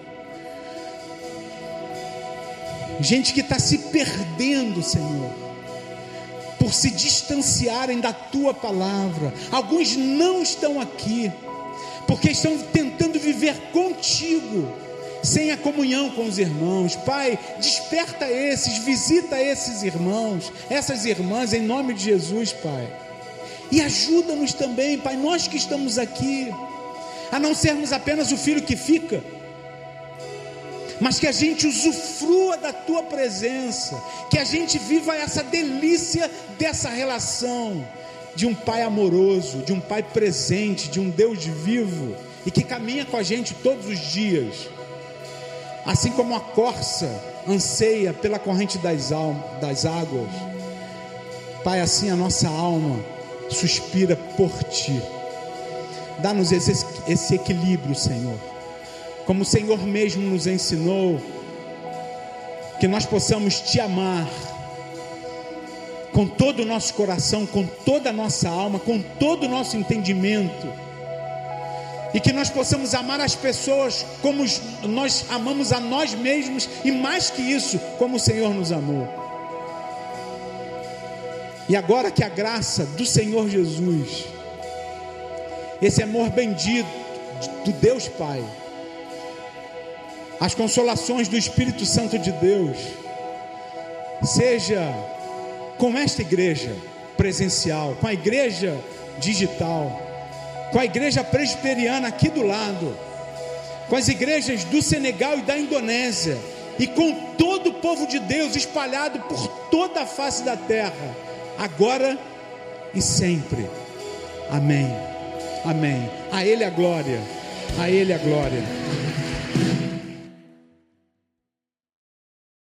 gente que está se perdendo, Senhor, por se distanciarem da Tua palavra. Alguns não estão aqui porque estão tentando viver contigo, sem a comunhão com os irmãos. Pai, desperta esses, visita esses irmãos, essas irmãs, em nome de Jesus, Pai. E ajuda-nos também, Pai, nós que estamos aqui, a não sermos apenas o filho que fica, mas que a gente usufrua da Tua presença, que a gente viva essa delícia dessa relação, de um Pai amoroso, de um Pai presente, de um Deus vivo, e que caminha com a gente todos os dias. Assim como a corça anseia pela corrente das, almas, das águas, Pai, assim a nossa alma suspira por Ti. Dá-nos esse, esse equilíbrio, Senhor, como o Senhor mesmo nos ensinou, que nós possamos Te amar com todo o nosso coração, com toda a nossa alma, com todo o nosso entendimento, e que nós possamos amar as pessoas como nós amamos a nós mesmos, e mais que isso, como o Senhor nos amou. E agora que a graça do Senhor Jesus, esse amor bendito do Deus Pai, as consolações do Espírito Santo de Deus, seja com esta igreja presencial, com a igreja digital, com a igreja presbiteriana aqui do lado, com as igrejas do Senegal e da Indonésia, e com todo o povo de Deus espalhado por toda a face da terra, agora e sempre. Amém, amém. A Ele a glória, a Ele a glória.